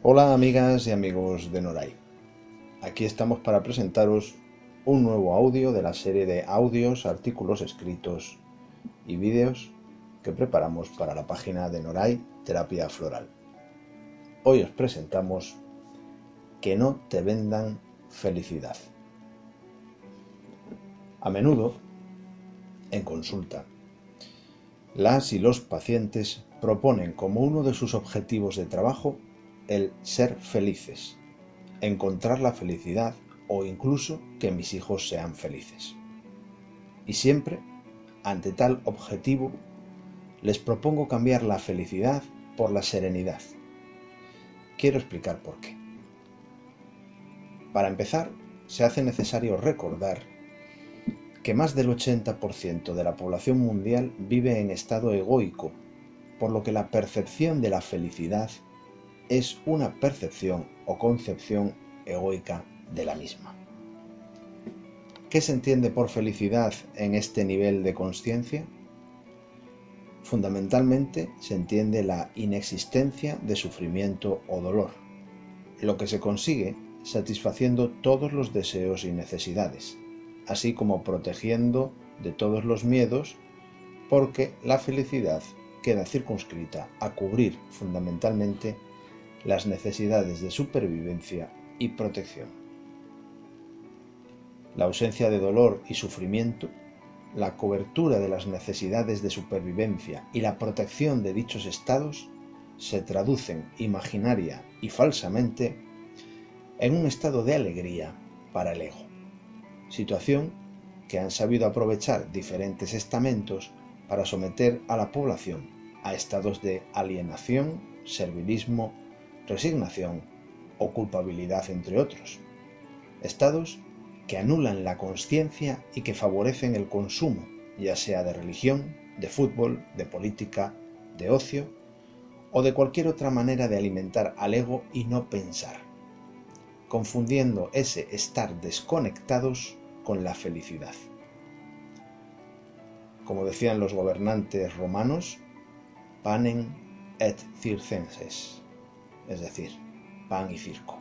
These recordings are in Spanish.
Hola amigas y amigos de Noray. Aquí estamos para presentaros un nuevo audio de la serie de audios, artículos escritos y vídeos que preparamos para la página de Noray Terapia Floral. Hoy os presentamos Que no te vendan felicidad. A menudo, en consulta, las y los pacientes proponen como uno de sus objetivos de trabajo el ser felices, encontrar la felicidad o incluso que mis hijos sean felices. Y siempre, ante tal objetivo, les propongo cambiar la felicidad por la serenidad. Quiero explicar por qué. Para empezar, se hace necesario recordar que más del 80% de la población mundial vive en estado egoico, por lo que la percepción de la felicidad es una percepción o concepción egoica de la misma. ¿Qué se entiende por felicidad en este nivel de consciencia? Fundamentalmente se entiende la inexistencia de sufrimiento o dolor, lo que se consigue satisfaciendo todos los deseos y necesidades, así como protegiendo de todos los miedos, porque la felicidad queda circunscrita a cubrir fundamentalmente las necesidades de supervivencia y protección. La ausencia de dolor y sufrimiento, la cobertura de las necesidades de supervivencia y la protección de dichos estados se traducen imaginaria y falsamente en un estado de alegría para el ego, situación que han sabido aprovechar diferentes estamentos para someter a la población a estados de alienación, servilismo, resignación o culpabilidad, entre otros. Estados que anulan la consciencia y que favorecen el consumo, ya sea de religión, de fútbol, de política, de ocio o de cualquier otra manera de alimentar al ego y no pensar, confundiendo ese estar desconectados con la felicidad. Como decían los gobernantes romanos, panem et circenses, es decir, pan y circo.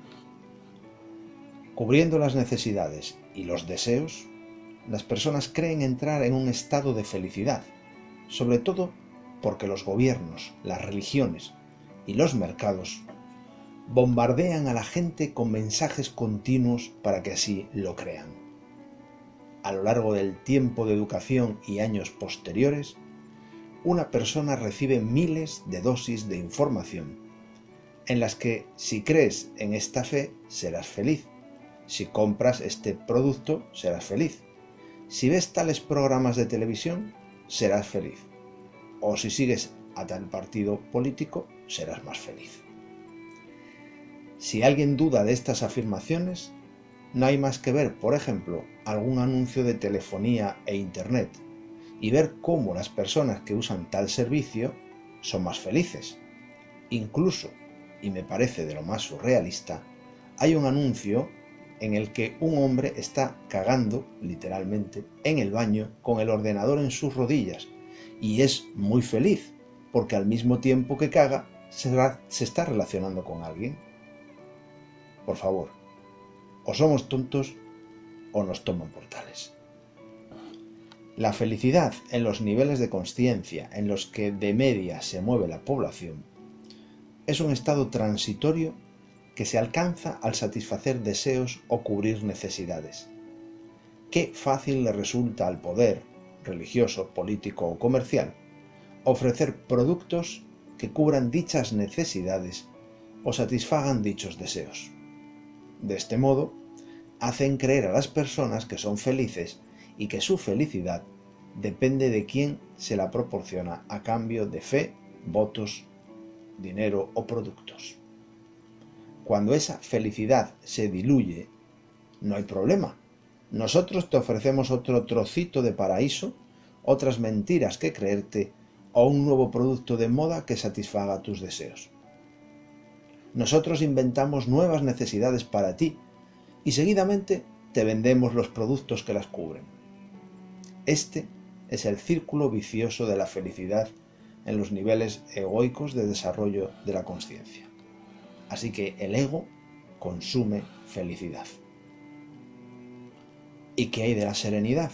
Cubriendo las necesidades y los deseos, las personas creen entrar en un estado de felicidad, sobre todo porque los gobiernos, las religiones y los mercados bombardean a la gente con mensajes continuos para que así lo crean. A lo largo del tiempo de educación y años posteriores, una persona recibe miles de dosis de información en las que si crees en esta fe serás feliz, si compras este producto serás feliz, si ves tales programas de televisión serás feliz, o si sigues a tal partido político serás más feliz. Si alguien duda de estas afirmaciones, no hay más que ver, por ejemplo, algún anuncio de telefonía e internet y ver cómo las personas que usan tal servicio son más felices. Incluso, y me parece de lo más surrealista, hay un anuncio en el que un hombre está cagando, literalmente, en el baño con el ordenador en sus rodillas y es muy feliz porque al mismo tiempo que caga se está relacionando con alguien. Por favor, o somos tontos o nos toman por tales. La felicidad en los niveles de consciencia en los que de media se mueve la población es un estado transitorio que se alcanza al satisfacer deseos o cubrir necesidades. Qué fácil le resulta al poder, religioso, político o comercial, ofrecer productos que cubran dichas necesidades o satisfagan dichos deseos. De este modo, hacen creer a las personas que son felices y que su felicidad depende de quién se la proporciona a cambio de fe, votos, dinero o productos. Cuando esa felicidad se diluye, no hay problema. Nosotros te ofrecemos otro trocito de paraíso, otras mentiras que creerte o un nuevo producto de moda que satisfaga tus deseos. Nosotros inventamos nuevas necesidades para ti y seguidamente te vendemos los productos que las cubren. Este es el círculo vicioso de la felicidad en los niveles egoicos de desarrollo de la consciencia. Así que el ego consume felicidad. ¿Y qué hay de la serenidad?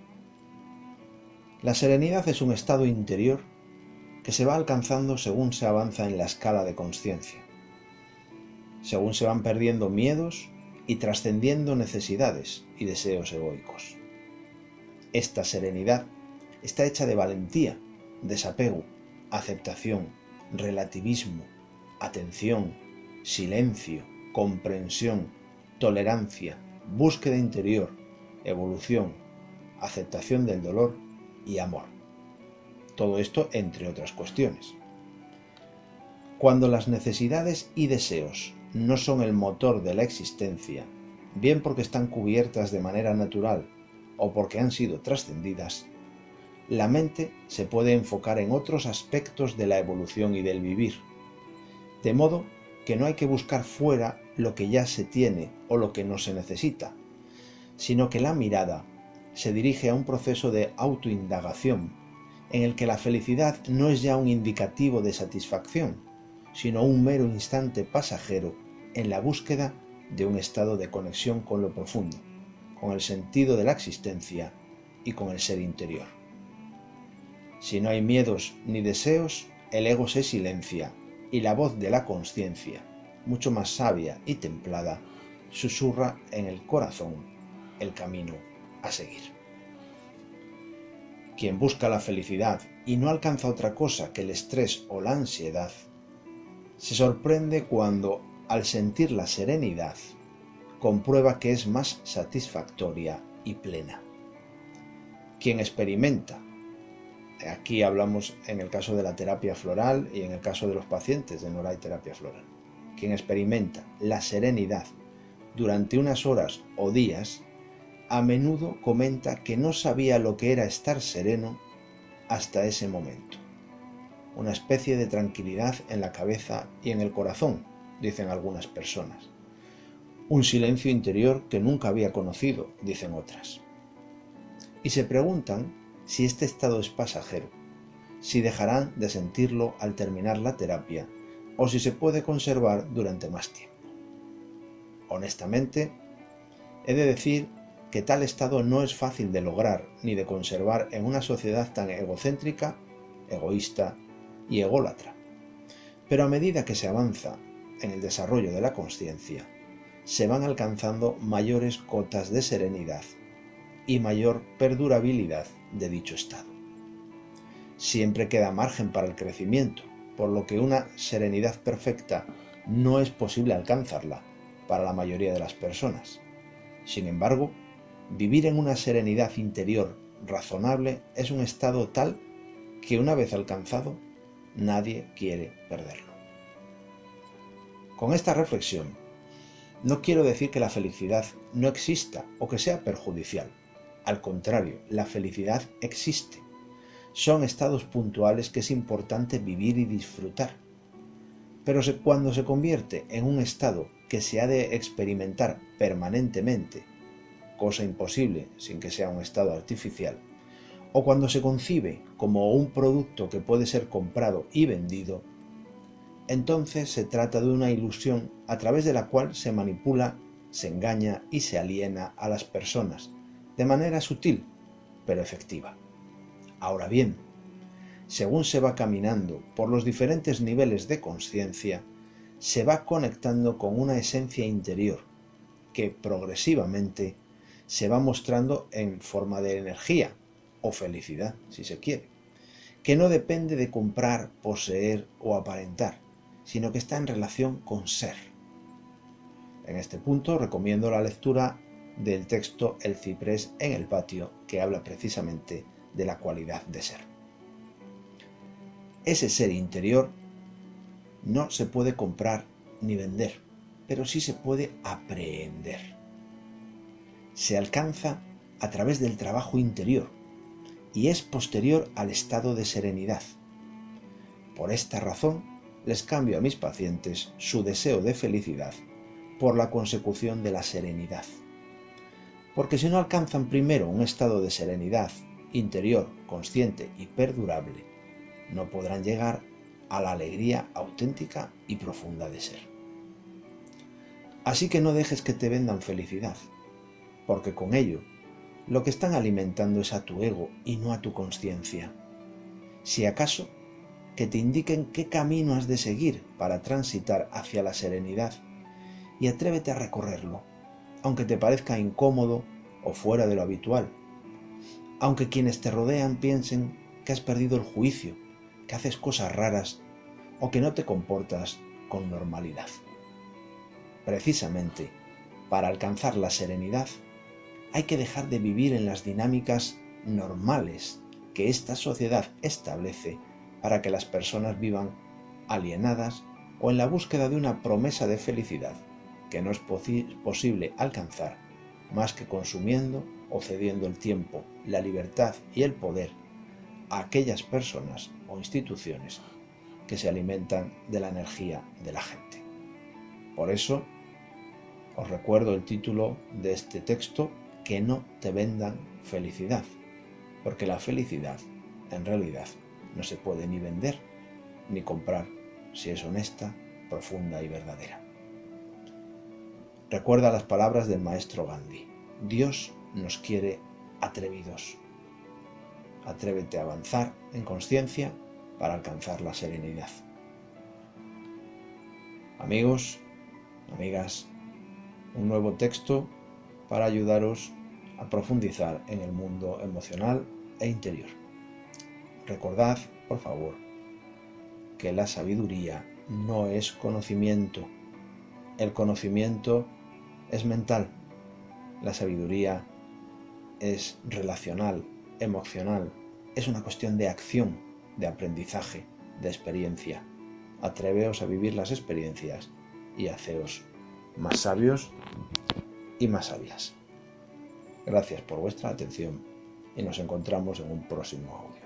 La serenidad es un estado interior que se va alcanzando según se avanza en la escala de consciencia, según se van perdiendo miedos y trascendiendo necesidades y deseos egoicos. Esta serenidad está hecha de valentía, desapego, aceptación, relativismo, atención, silencio, comprensión, tolerancia, búsqueda interior, evolución, aceptación del dolor y amor. Todo esto entre otras cuestiones. Cuando las necesidades y deseos no son el motor de la existencia, bien porque están cubiertas de manera natural o porque han sido trascendidas, la mente se puede enfocar en otros aspectos de la evolución y del vivir, de modo que no hay que buscar fuera lo que ya se tiene o lo que no se necesita, sino que la mirada se dirige a un proceso de autoindagación en el que la felicidad no es ya un indicativo de satisfacción, sino un mero instante pasajero en la búsqueda de un estado de conexión con lo profundo, con el sentido de la existencia y con el ser interior. Si no hay miedos ni deseos, el ego se silencia y la voz de la consciencia, mucho más sabia y templada, susurra en el corazón el camino a seguir. Quien busca la felicidad y no alcanza otra cosa que el estrés o la ansiedad, se sorprende cuando, al sentir la serenidad, comprueba que es más satisfactoria y plena. Quien experimenta, aquí hablamos en el caso de la terapia floral y en el caso de los pacientes de Noray Terapia Floral, quien experimenta la serenidad durante unas horas o días, a menudo comenta que no sabía lo que era estar sereno hasta ese momento. Una especie de tranquilidad en la cabeza y en el corazón, dicen algunas personas. Un silencio interior que nunca había conocido, dicen otras. Y se preguntan si este estado es pasajero, si dejarán de sentirlo al terminar la terapia o si se puede conservar durante más tiempo. Honestamente, he de decir que tal estado no es fácil de lograr ni de conservar en una sociedad tan egocéntrica, egoísta y ególatra. Pero a medida que se avanza en el desarrollo de la consciencia, se van alcanzando mayores cotas de serenidad y mayor perdurabilidad de dicho estado. Siempre queda margen para el crecimiento, por lo que una serenidad perfecta no es posible alcanzarla para la mayoría de las personas. Sin embargo, vivir en una serenidad interior razonable es un estado tal que una vez alcanzado, nadie quiere perderlo. Con esta reflexión, no quiero decir que la felicidad no exista o que sea perjudicial. Al contrario, la felicidad existe. Son estados puntuales que es importante vivir y disfrutar. Pero cuando se convierte en un estado que se ha de experimentar permanentemente, cosa imposible sin que sea un estado artificial, o cuando se concibe como un producto que puede ser comprado y vendido, entonces se trata de una ilusión a través de la cual se manipula, se engaña y se aliena a las personas, de manera sutil, pero efectiva. Ahora bien, según se va caminando por los diferentes niveles de consciencia, se va conectando con una esencia interior que progresivamente se va mostrando en forma de energía o felicidad, si se quiere, que no depende de comprar, poseer o aparentar, sino que está en relación con ser. En este punto recomiendo la lectura del texto El ciprés en el patio, que habla precisamente de la cualidad de ser. Ese ser interior no se puede comprar ni vender, pero sí se puede aprehender. Se alcanza a través del trabajo interior y es posterior al estado de serenidad. Por esta razón, les cambio a mis pacientes su deseo de felicidad por la consecución de la serenidad. Porque si no alcanzan primero un estado de serenidad interior, consciente y perdurable, no podrán llegar a la alegría auténtica y profunda de ser. Así que no dejes que te vendan felicidad, porque con ello lo que están alimentando es a tu ego y no a tu conciencia. Si acaso, que te indiquen qué camino has de seguir para transitar hacia la serenidad y atrévete a recorrerlo, aunque te parezca incómodo o fuera de lo habitual, aunque quienes te rodean piensen que has perdido el juicio, que haces cosas raras o que no te comportas con normalidad. Precisamente, para alcanzar la serenidad, hay que dejar de vivir en las dinámicas normales que esta sociedad establece para que las personas vivan alienadas o en la búsqueda de una promesa de felicidad que no es posible alcanzar más que consumiendo o cediendo el tiempo, la libertad y el poder a aquellas personas o instituciones que se alimentan de la energía de la gente. Por eso, os recuerdo el título de este texto: que no te vendan felicidad, porque la felicidad, en realidad, no se puede ni vender ni comprar si es honesta, profunda y verdadera. Recuerda las palabras del maestro Gandhi: Dios nos quiere atrevidos. Atrévete a avanzar en consciencia para alcanzar la serenidad. Amigos, amigas, un nuevo texto para ayudaros a profundizar en el mundo emocional e interior. Recordad, por favor, que la sabiduría no es conocimiento. El conocimiento es mental. La sabiduría es relacional, emocional. Es una cuestión de acción, de aprendizaje, de experiencia. Atreveos a vivir las experiencias y haceos más sabios y más sabias. Gracias por vuestra atención y nos encontramos en un próximo audio.